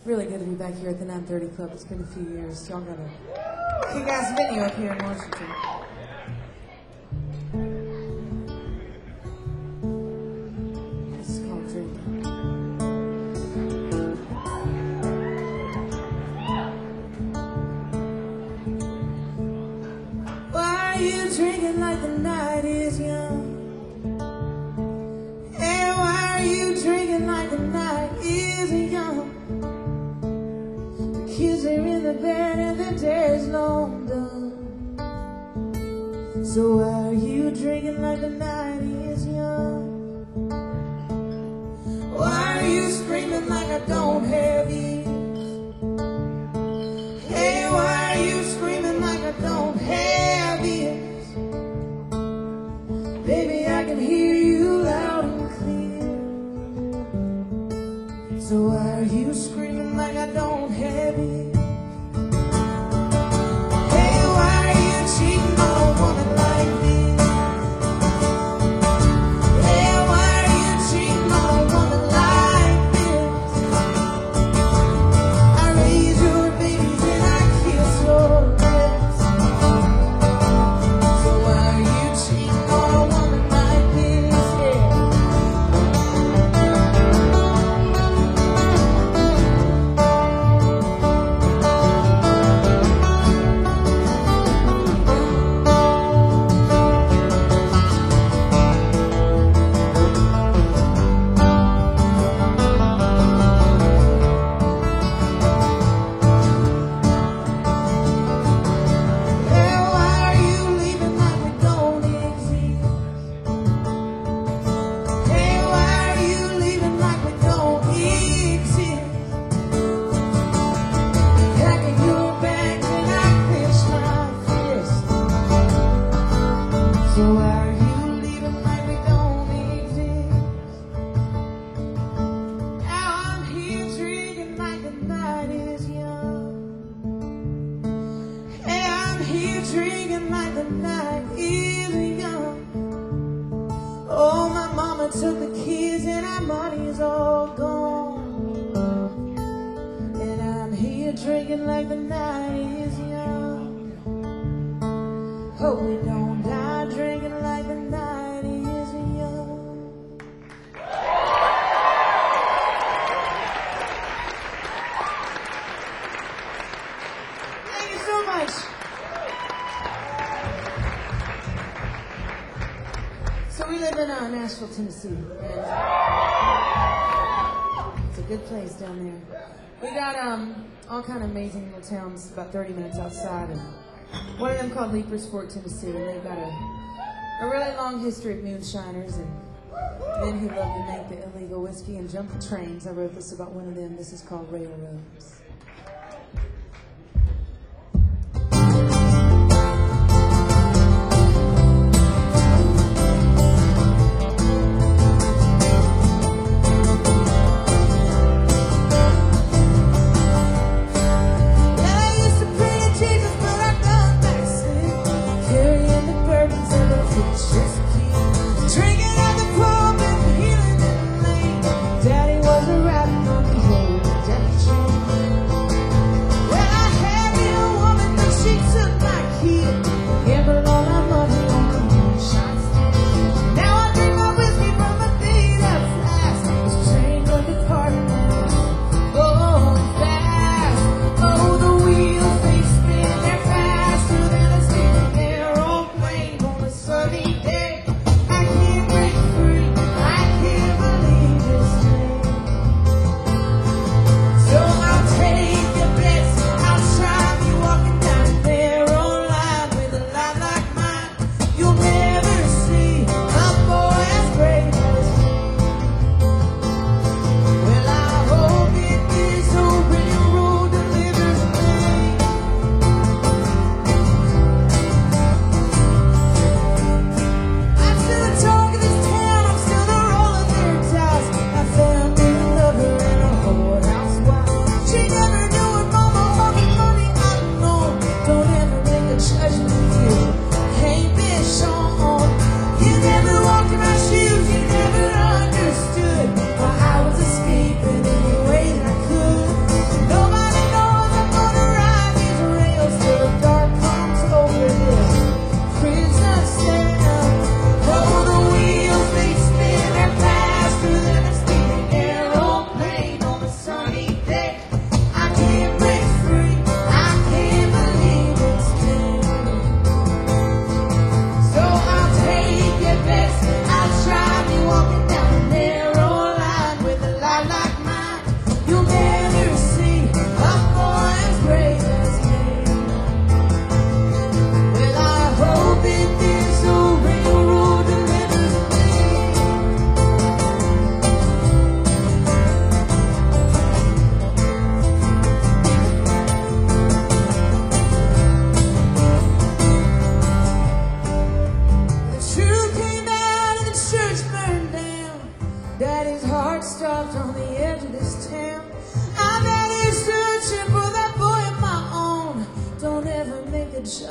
Really good to be back here at the 930 Club. It's been a few years. Y'all got a kick-ass venue up here in Washington. This is called Drinking. Why are you drinking like the night is young? And why are you drinking like the night is young? Kids are in the bed and the day is long done. So why are you drinking like the night is young? Why are you screaming like I don't have ears? Hey, why are you screaming like I don't have ears? Baby, I can hear you loud and clear. So why are you screaming like I don't have ears? Drinking like the night is young. Oh, my mama took the kids and our money is all gone. And I'm here drinking like the night is young. Hope we don't die drinking like the night is young. Thank you so much. So we live in Nashville, Tennessee, and it's a good place down there. We got all kind of amazing little towns about 30 minutes outside, and one of them called Leapers Fort, Tennessee, and they've got a really long history of moonshiners and men who love to make the illegal whiskey and jump the trains. I wrote this about one of them. This is called Railroads. Daddy was a rabbit on the old death chain.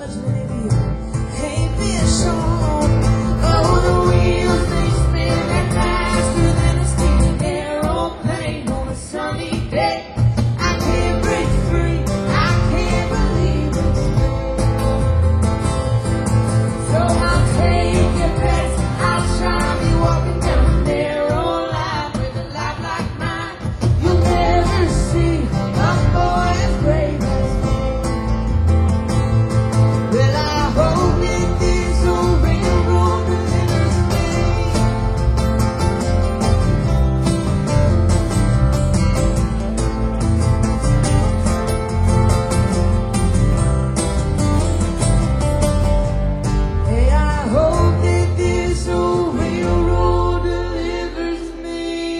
much maybe you ain't been shown. Oh, the wheels they spin that faster than a steaming aeroplane on a sunny day. I can't break free, I can't believe it's me. So I'll take your best, I'll try me walking down a narrow line with a life like mine. You'll never see a boy as brave as me. Well, I hope that this old railroad delivers me. Hey, I hope that this old railroad delivers me.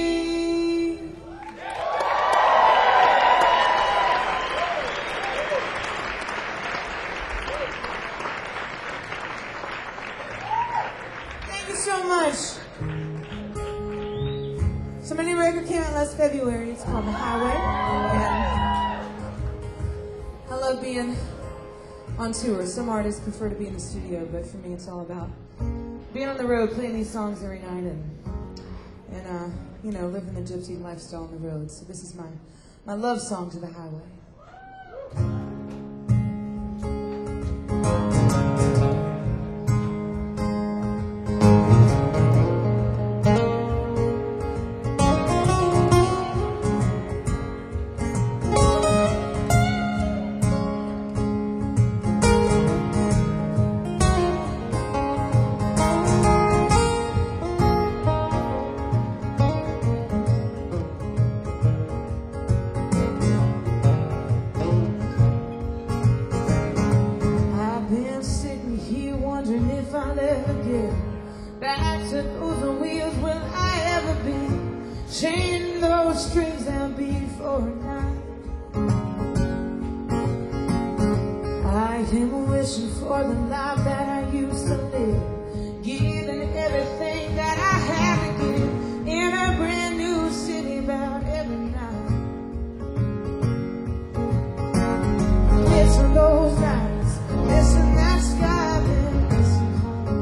Thank you so much. So my new record came out last February. It's called The Highway. And I love being on tour. Some artists prefer to be in the studio, but for me it's all about being on the road, playing these songs every night and you know, living the gypsy lifestyle on the road. So this is my love song to the highway. I've been sitting here wondering if I'll ever get back to those wheels. Will I ever be chaining those strings down beat for a night? I am wishing for the life that I used to live, giving everything that I had to give in a brand new city about every night. Listen those nights, listen that sky, then listen home.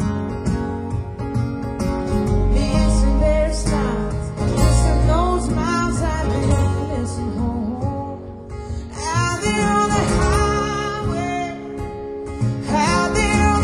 Listen their smiles, listen those miles I've been, listen home. Out there on the highway, out there on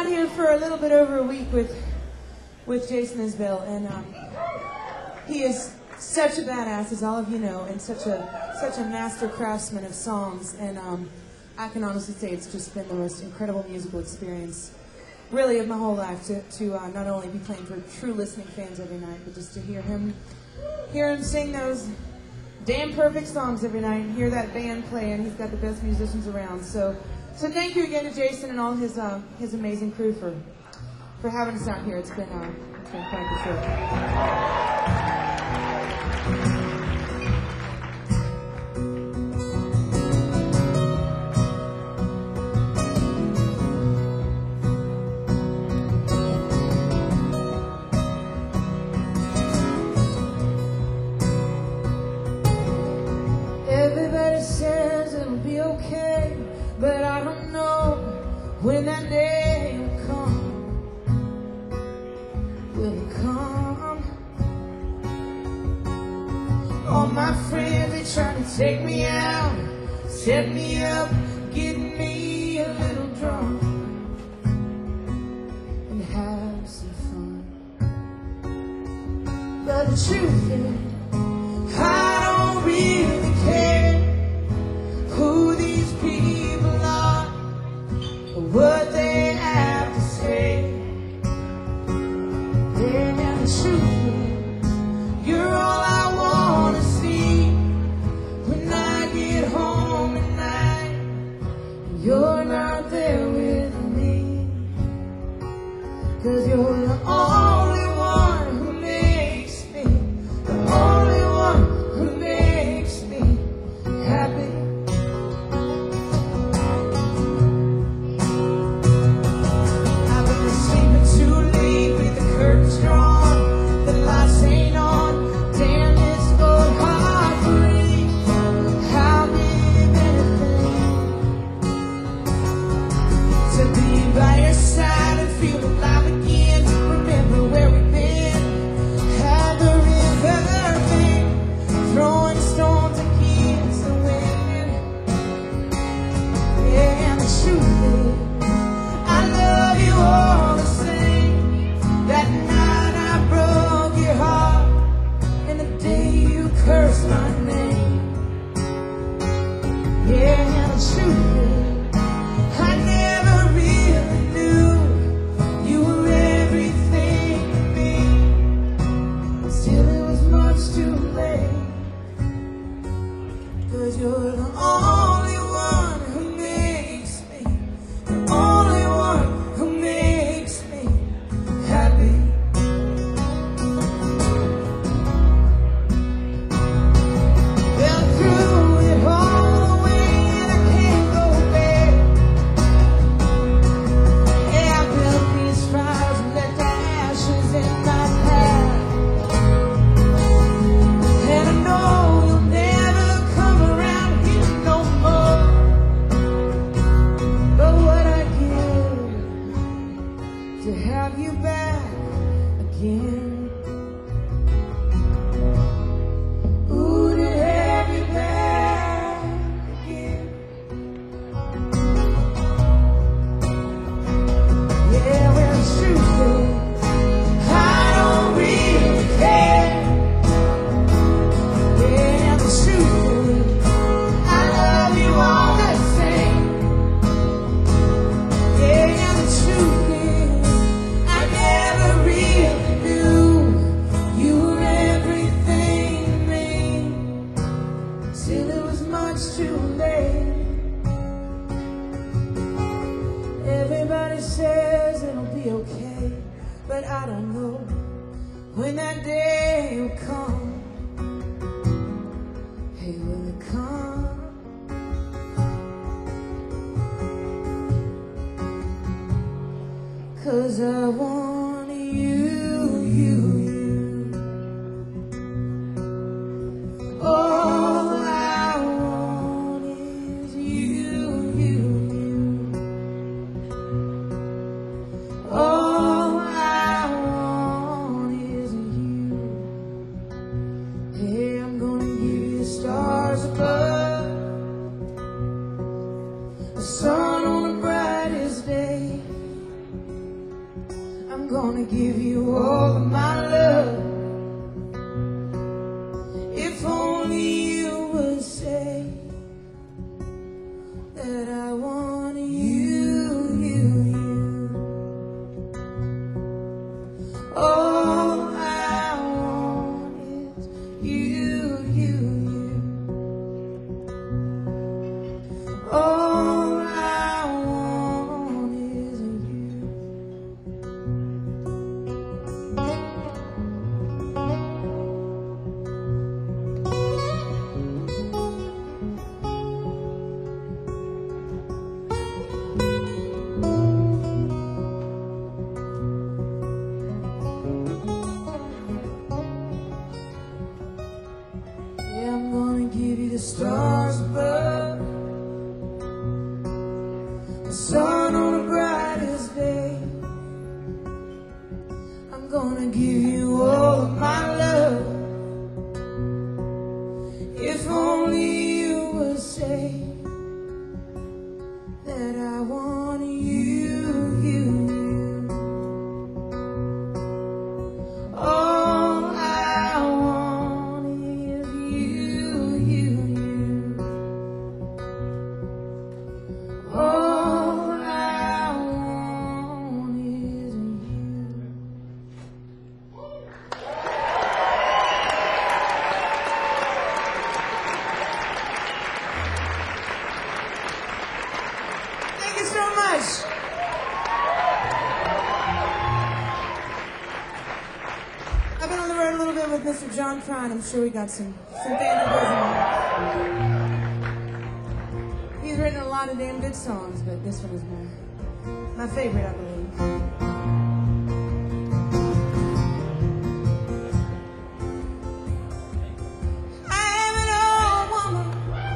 out here for a little bit over a week with Jason Isbell, and he is such a badass, as all of you know, and such a master craftsman of songs. And I can honestly say it's just been the most incredible musical experience, really, of my whole life to not only be playing for true listening fans every night, but just to hear him sing those damn perfect songs every night and hear that band play, and he's got the best musicians around. So thank you again to Jason and all his amazing crew for having us out here. It's been quite the trip. Everybody says it'll be okay, but I don't know when that day will come. Will it come? All my friends, they trying to take me out, set me up, get me a little drunk, and have some fun. But the truth is, I don't really care who these people are or what they have to say. And the truth is, you're all I want to see when I get home at night, and you're not there with me, 'cause you're the only one who makes me, the only one who makes me happy. I've been sleeping too late with the curtains drawn, the lights ain't on, damn it's going hard for me. I'll give anything to be by your side and feel alive again. Remember where we've been, have the river been, throwing stones against the wind. Yeah, and the truth is, I love you all the same. That night I broke your heart, and the day you cursed my name. Yeah, and the truth is, I never really knew you were everything to me, till it was much too late. 'Cause you're the only one who makes me, the only one who makes me happy. Been through it all the way and I can't go back. Yeah, I built these fires and left the ashes in my path. And I know you'll never come around here no more. But what I give to have you back again. Ooh, to have you back again. Yeah, well, the truth is, I don't really care. Yeah, the truth is, I love you all the same. Yeah, the truth is, I never really knew you were everything to me, till it was much too late. Everybody says it'll be okay, but I don't know when that day will come. Hey, will it come? 'Cause I want you. All I want is you. All I want is you. Hey, I'm gonna give you stars above, the sun on the brightest day. gonna give you all of my love. If only you would say that I want you, you. All I want is you, you. All I want is you. Yeah, I'm gonna give you the stars above, the sun on the brightest day. I'm gonna give you all of my love. If only you would say that I want you, you. All I want is you, you. All I want is you. Thank you so much. I've been on the road a little bit with Mr. John Prine. I'm sure we got some bandages on. He's written a lot of damn good songs, but this one is my favorite, I believe. I am an old woman,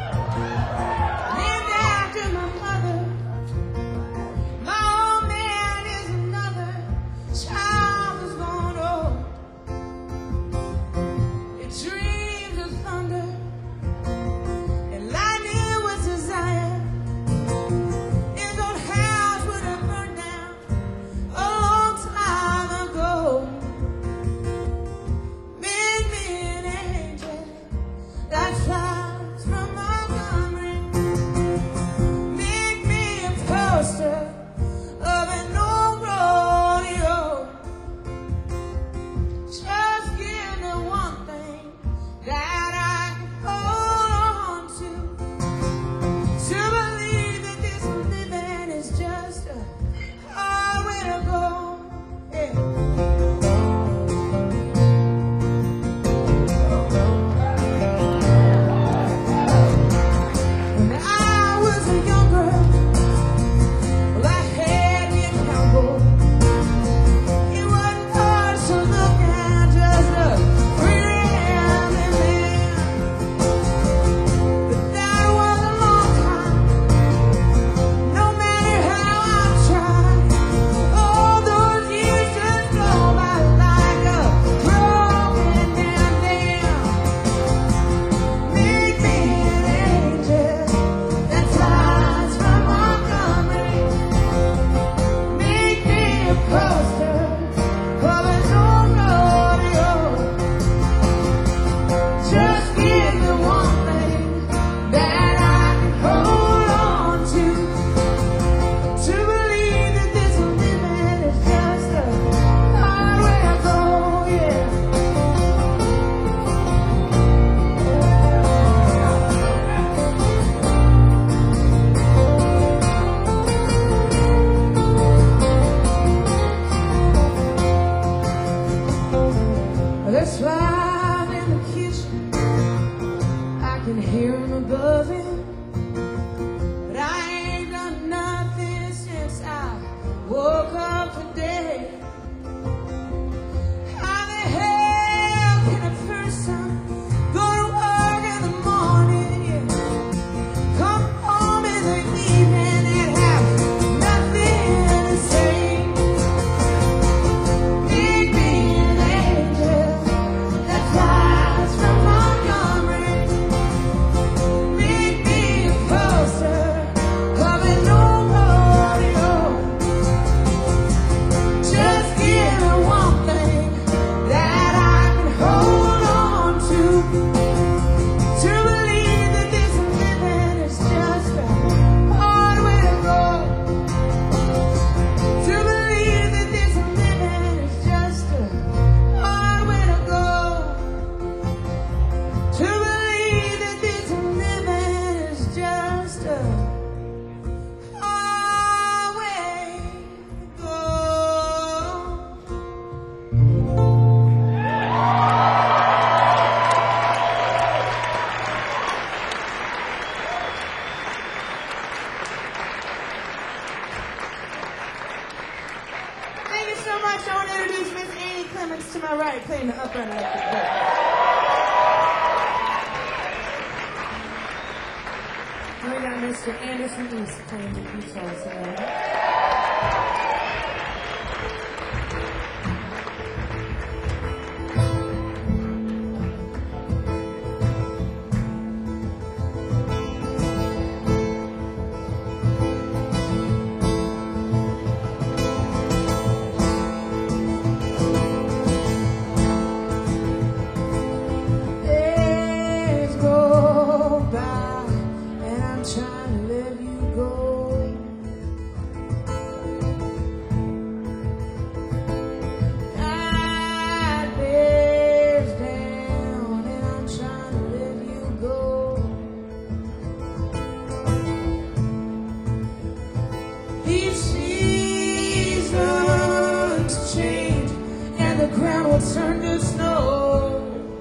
named after my mother. My old man is another child who's grown old. It dreams of thunder and lightning with desire. His old house would have burned down a long time ago. Make me an angel that flies from Montgomery. Make me a poster of an old rodeo. Just give me one thing that I can hold on to believe that this living is just a hard way to go. Yeah. When I was a young girl, well, I had me a cowboy. He wasn't hard to look at, just a really man. But that was a long time. No matter how I tried, Clements to my right, playing the upright electric bass. And we got Mr. Anderson East playing the guitar tonight. Turn to snow.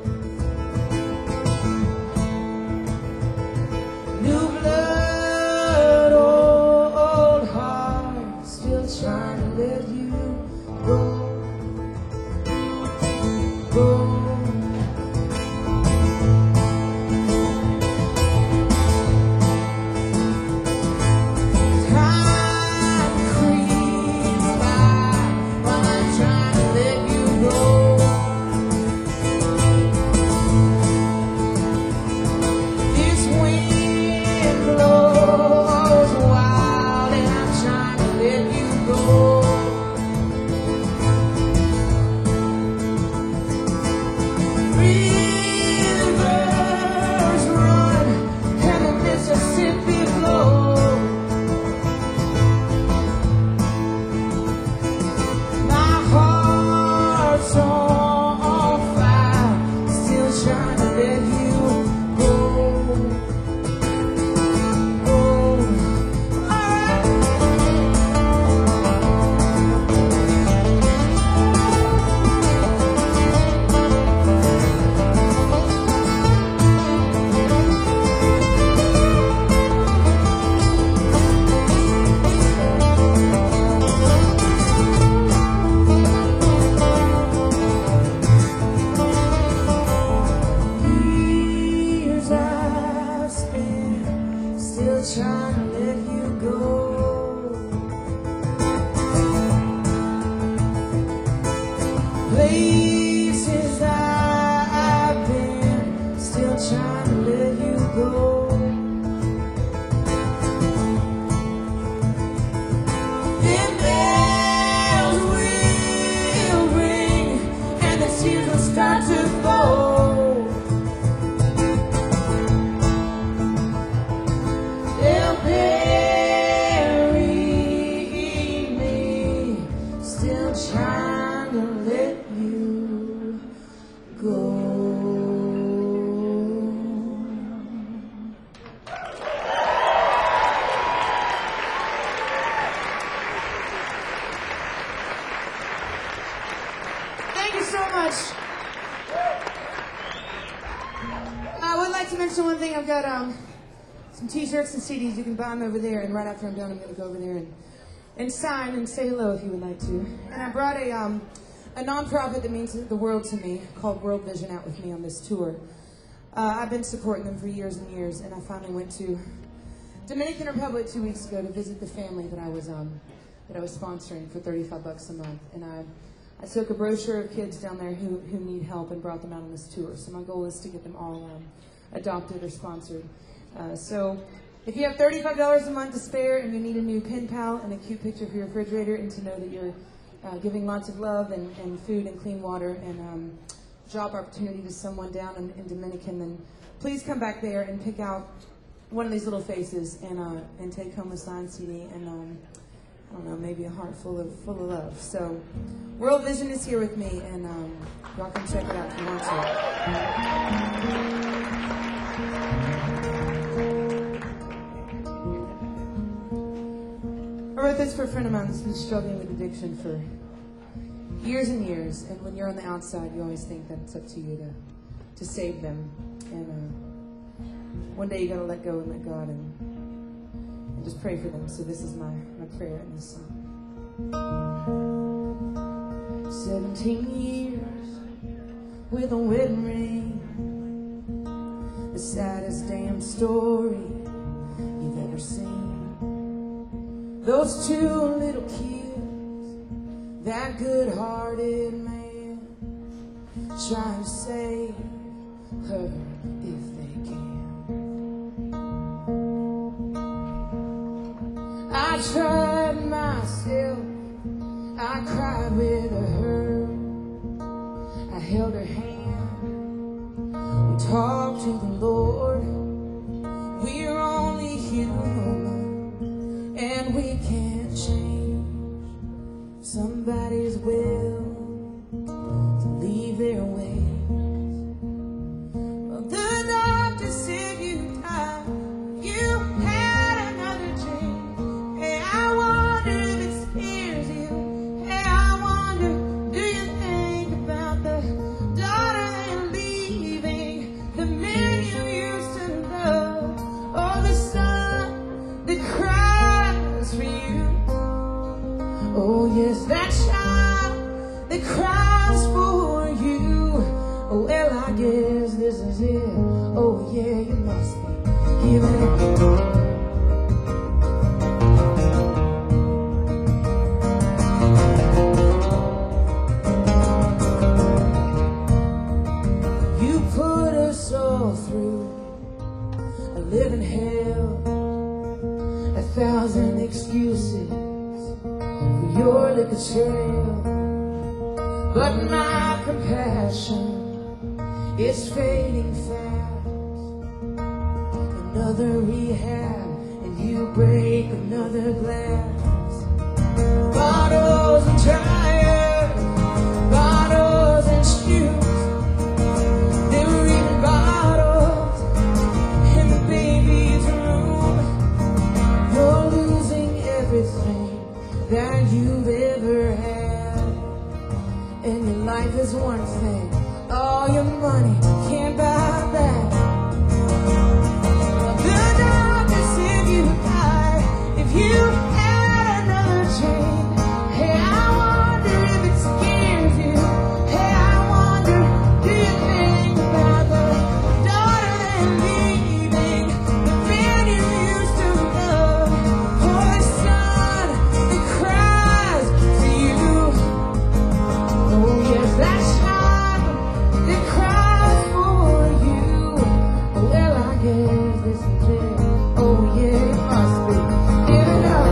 New blood, old heart, still trying to let you go. Time creeps by while I'm trying to let you go. Trying to let you go. Places I've been, still trying to let you go. Then bells will ring and the tears will start to fall. Trying to let you go. Thank you so much. I would like to mention one thing. I've got some t-shirts and CDs. You can buy them over there, and right after I'm done, I'm going to go over there and sign and say hello if you would like to. And I brought a nonprofit that means the world to me called World Vision out with me on this tour. I've been supporting them for years and years, and I finally went to Dominican Republic 2 weeks ago to visit the family that I was sponsoring for $35 a month. And I took a brochure of kids down there who need help and brought them out on this tour. So my goal is to get them all adopted or sponsored. So if you have $35 a month to spare and you need a new pen pal and a cute picture for your refrigerator, and to know that you're giving lots of love and food and clean water and job opportunity to someone down in Dominican, then please come back there and pick out one of these little faces and take home a signed CD and I don't know, maybe a heart full of love. So World Vision is here with me, and y'all can check it out if you want to. I wrote this for a friend of mine who's been struggling with addiction for years and years, and when you're on the outside, you always think that it's up to you to save them. And one day you gotta let go and let God and just pray for them. So this is my prayer in this song. 17 years with a wedding ring. The saddest damn story you've ever seen. Those two little kids, that good-hearted man, trying to save her if they can. I tried myself, I cried with her, I held her hand, we talked to the Lord. We're only human, and we can't change somebody's will to leave their ways. Well, the doctor said you died, you had another dream. Hey, I wonder if it scares you. Hey, I wonder, do you think about the daughter they're leaving, the man you used to love, or the son that cries for you? Oh yes, that child that cries for you. Oh well, I guess this is it. Oh yeah, you must be giving up. You put us all through a living hell, 1,000 excuses for your liquor trail. But my compassion is fading fast. Another rehab and you break another glass. Bottles and tires, bottles and shoes. There were even bottles in the baby's room. You're losing everything that you've ever had, and your life is one thing all your money can't buy back. The doctor said you would die if you had another dream. Hey, I wonder if it scares you. Hey, I wonder, do you think about the daughter they're leaving, the man you used to love, or the son that cries for you? Oh yes, that child that cries for you. Oh well, I guess this is it. Oh yeah, it must be. Give it up.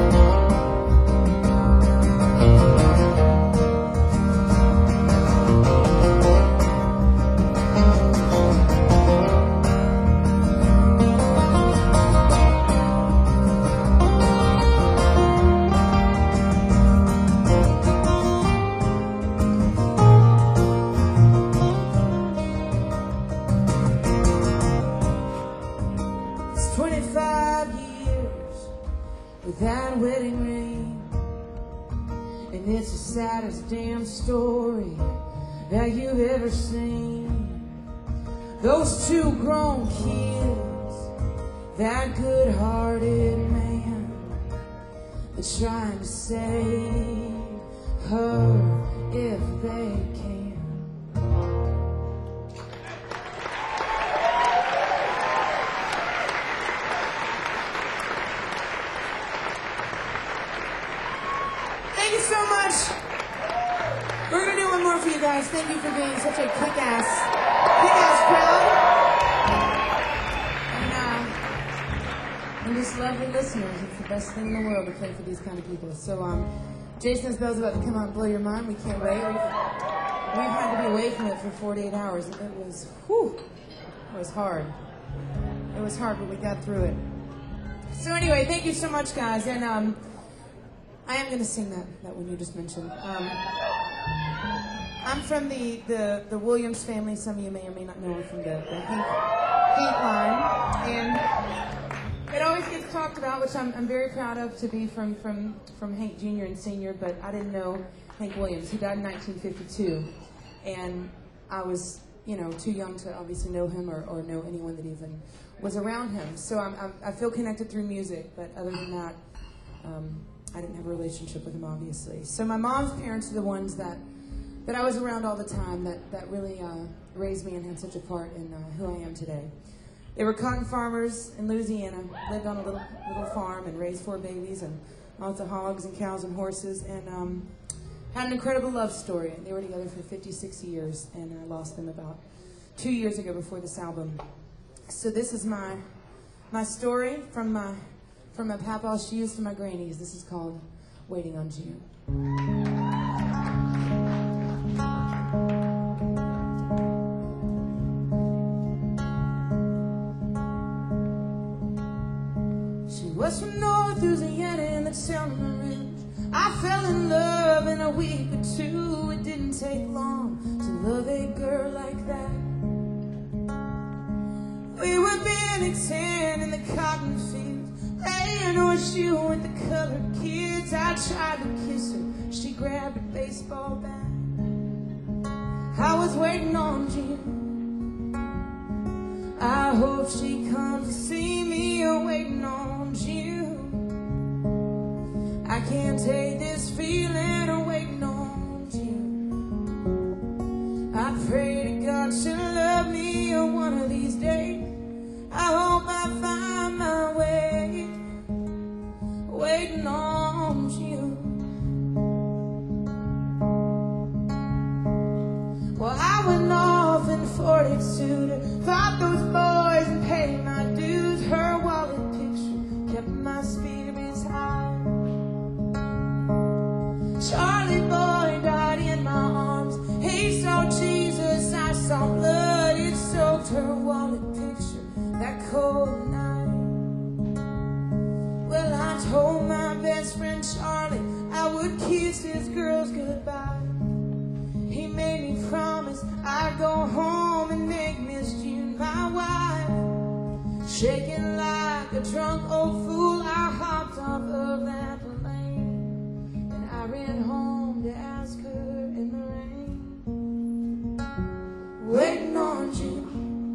It's 25 years with that wedding ring, and it's the saddest damn story that you've ever seen. Those two grown kids, that good-hearted man, they're trying to save her if they can. Thank you so much. We're gonna do one more for you guys. Thank you for being such a kick-ass crowd. And just lovely listeners. It's the best thing in the world to play for these kind of people. So, Jason Isbell's about to come out and blow your mind. We can't wait. We've had to be away from it for 48 hours. It was, whew, it was hard. It was hard, but we got through it. So anyway, thank you so much, guys. And I am going to sing that one you just mentioned. I'm from the Williams family. Some of you may or may not know me from the Hank line. And it always gets talked about, which I'm very proud of, to be from Hank Jr. and Sr., but I didn't know Hank Williams. He died in 1952. And I was, too young to obviously know him or know anyone that even was around him. So I feel connected through music, but other than that, I didn't have a relationship with him, obviously. So my mom's parents are the ones that that I was around all the time that really raised me and had such a part in who I am today. They were cotton farmers in Louisiana, lived on a little farm and raised 4 babies and lots of hogs and cows and horses, and had an incredible love story. They were together for 56 years, and I lost them about 2 years ago before this album. So this is my story from my papa's shoes to my granny's. This is called Waiting on June. She was from North Louisiana in the town on the ridge. I fell in love in a week or 2. It didn't take long to love a girl like that. We were beginning 10 in the cotton fields, playing horseshoe with the colored kids. I tried to kiss her, she grabbed a baseball bat. I was waiting on June. I hope she comes to see me. Waiting on June. I can't take this feeling of waiting on June. I pray to God she'll love me one of these days. I hope I find my way, waiting on June. Well, I went off in 42 to fight those boys and pay my dues. Her wallet picture kept my spirits high. Charlie boy died in my arms. He saw Jesus, I saw blood. It soaked her wallet picture that cold night. Well, I told my best friend Charlie I would kiss his girls goodbye. He made me promise I'd go home and make Miss June my wife. Shaking like a drunk old fool, I hopped off of that plane, and I ran home to ask her in the rain. Waiting on June.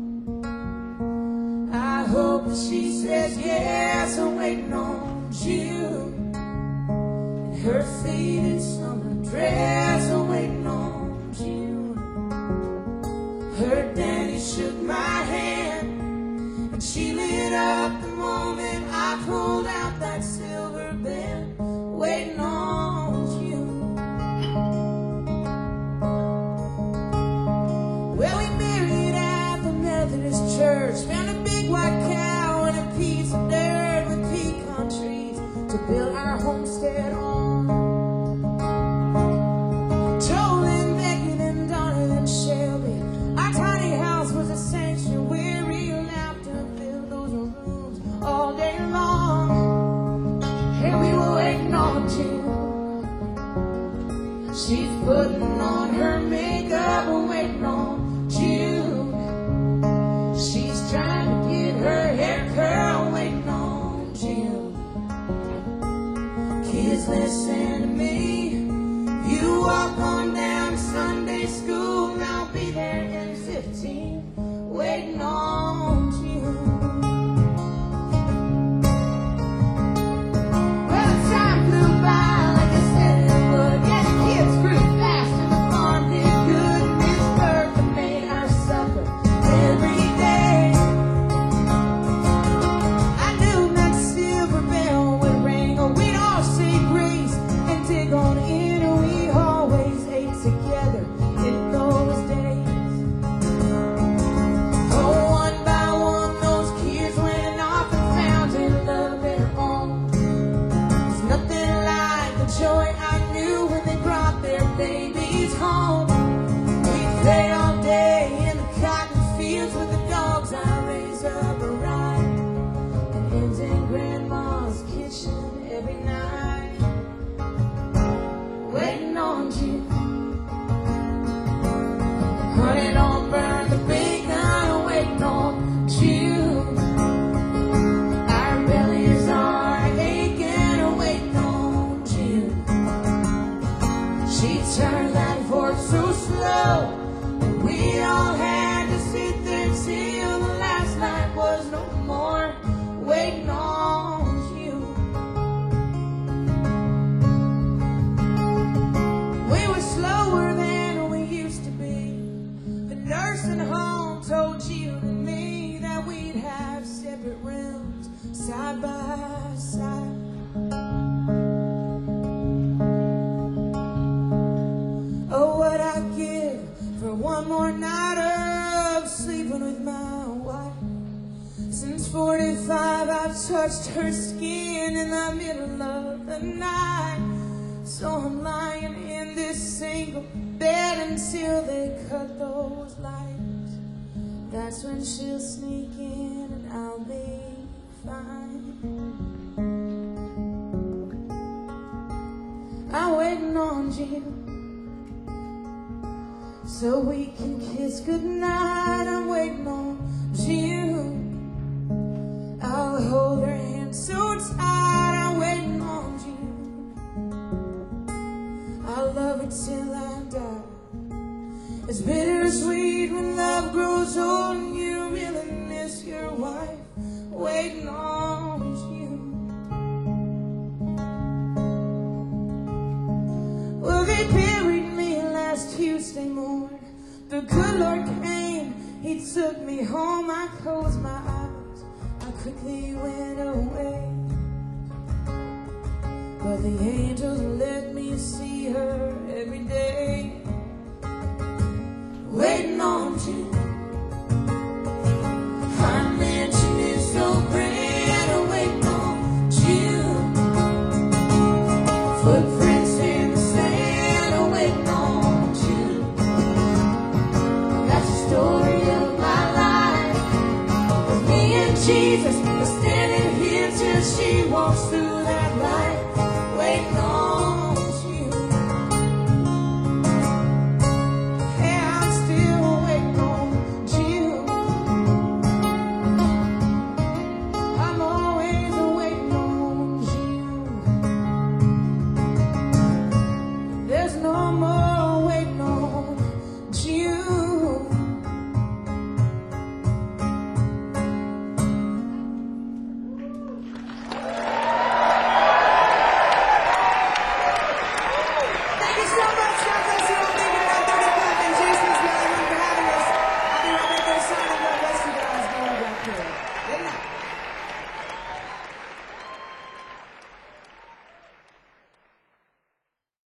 I hope that she says yes. I'm waiting on June. In her faded summer dress, I'm waiting on June. Her daddy shook my hand, and she lit up the moment I pulled out that silver band. Waiting on June. Well, we married at the Methodist church, found a big white cow and a piece of dirt with pecan trees to build our homestead on. Joel and Becky and Donna and Shelby, our tiny house was a sanctuary. Laughter filled those rooms all day long, and we were waiting on June. She's putting on her makeup and waiting on June. She's trying to get her hair curled, waiting on June. Kids, listen to me. You walk on down to Sunday school, and I'll be there in 15, waiting on June. Well, time flew by like I said it would. Yeah, the kids grew fast and the farm did good, and Miss Bertha made our supper every day. I knew that silver bell would ring, or we'd all say grace and dig on in, and we always ate together in those days. Oh, one by one those kids went off and found a love of their own. There's nothing like the joy I knew when they brought their babies home. We played all day in the cotton fields with the dogs I raised up around, and ends in Grandma's kitchen every night. Waiting on you. Honey, don't burn the bacon, waiting on you. Our bellies are aching, waiting on you. She turned that fork so slow, and we all had to sit there till the last night was no more, waiting on you. We were slower than Since 45, I've touched her skin in the middle of the night. So I'm lying in this single bed until they cut those lights. That's when she'll sneak in and I'll be fine. I'm waiting on Jim so we can kiss goodnight. I'm waiting on Jim. I'll hold her hand so tight. I'm waiting on Jim. I'll love her till I die. It's bittersweet when love grows old and you really miss your wife. Waiting on Jim. Well, they buried me last Tuesday morning. The good Lord came, He took me home. I closed my eyes, I quickly went away. But the angels let me see her every day. Waiting on Jim. My mansion is so great. Waiting on Jim. Footprints in the sand. Waiting on Jim. That's the story of my life. With me and Jesus, we're standing here till she walks through that light.